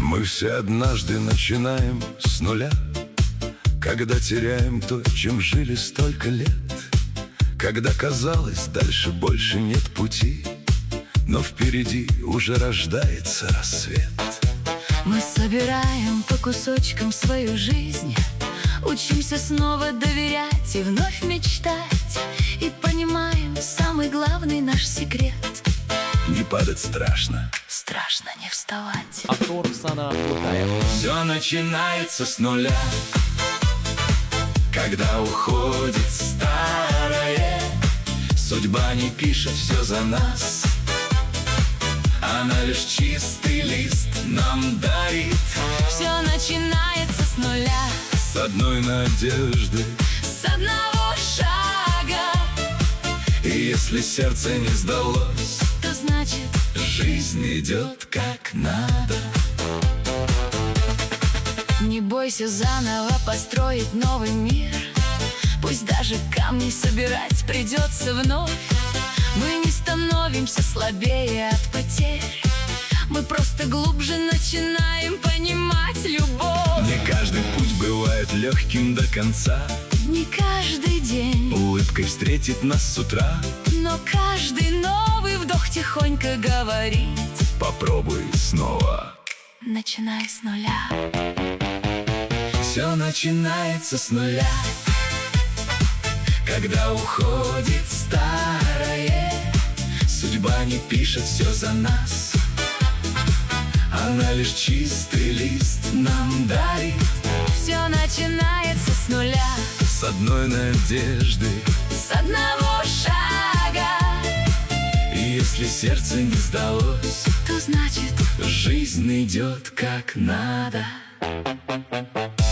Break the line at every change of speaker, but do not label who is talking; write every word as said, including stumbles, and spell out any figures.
Мы все однажды начинаем с нуля, когда теряем то, чем жили столько лет. Когда казалось, дальше больше нет пути, но впереди уже рождается рассвет.
Мы собираем по кусочкам свою жизнь, учимся снова доверять и вновь мечтать, и понимаем самый главный наш секрет:
не падать страшно,
страшно не вставать.
Автор Оксана Плутаева.
Все начинается с нуля, когда уходит старое. Судьба не пишет все за нас, она лишь чистый лист нам дарит.
Все начинается с нуля,
с одной надежды,
с одного шага.
И если сердце не сдалось,
то значит
жизнь идет как надо.
Не бойся заново построить новый мир, пусть даже камни собирать придется вновь. Мы не становимся слабее от потерь, мы просто глубже начинаем понимать любовь.
Не каждый путь бывает легким до конца,
не каждый день
улыбкой встретит нас с утра,
но каждый новый вдох тихонько говорит:
попробуй снова,
начинай с нуля.
Все начинается с нуля, когда уходит старое. Судьба не пишет все за нас, она лишь чистый лист нам дарит.
Все начинается с нуля,
с одной надежды,
с одного шага.
И если сердце не сдалось,
то значит
жизнь идет как надо.